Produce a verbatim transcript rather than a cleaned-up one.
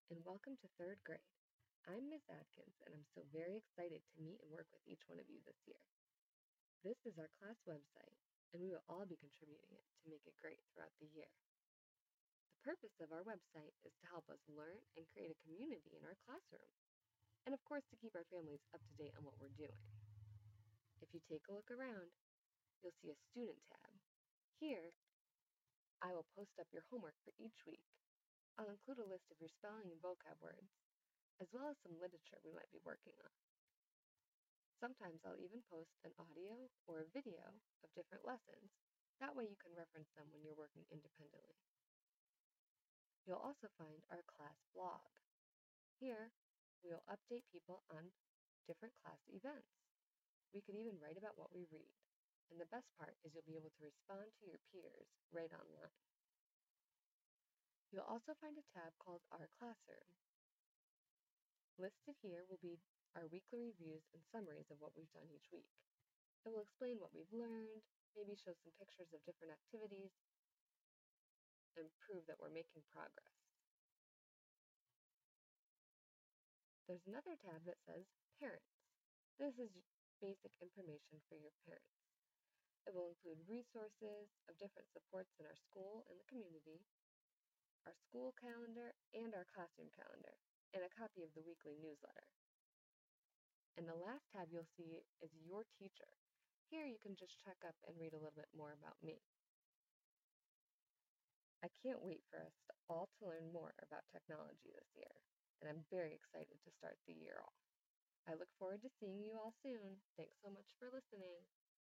and welcome to third grade. I'm Miss Adkins, and I'm so very excited to meet and work with each one of you this year. This is our class website, and we will all be contributing it to make it great throughout the year. The purpose of our website is to help us learn and create a community in our classroom, and of course to keep our families up to date on what we're doing. If you take a look around, you'll see a student tab. Here, I will post up your homework for each week. I'll include a list of your spelling and vocab words, as well as some literature we might be working on. Sometimes I'll even post an audio or a video of different lessons. That way you can reference them when you're working independently. You'll also find our class blog. Here, we'll update people on different class events. We could even write about what we read. And the best part is you'll be able to respond to your peers right online. You'll also find a tab called Our Classroom. Listed here will be our weekly reviews and summaries of what we've done each week. It will explain what we've learned, maybe show some pictures of different activities, and prove that we're making progress. There's another tab that says Parents. This is basic information for your parents. It will include resources of different supports in our school and the community, our school calendar, and our classroom calendar, and a copy of the weekly newsletter. And the last tab you'll see is Your Teacher. Here you can just check up and read a little bit more about me. I can't wait for us to all to learn more about technology this year, and I'm very excited to start the year off. I look forward to seeing you all soon. Thanks so much for listening.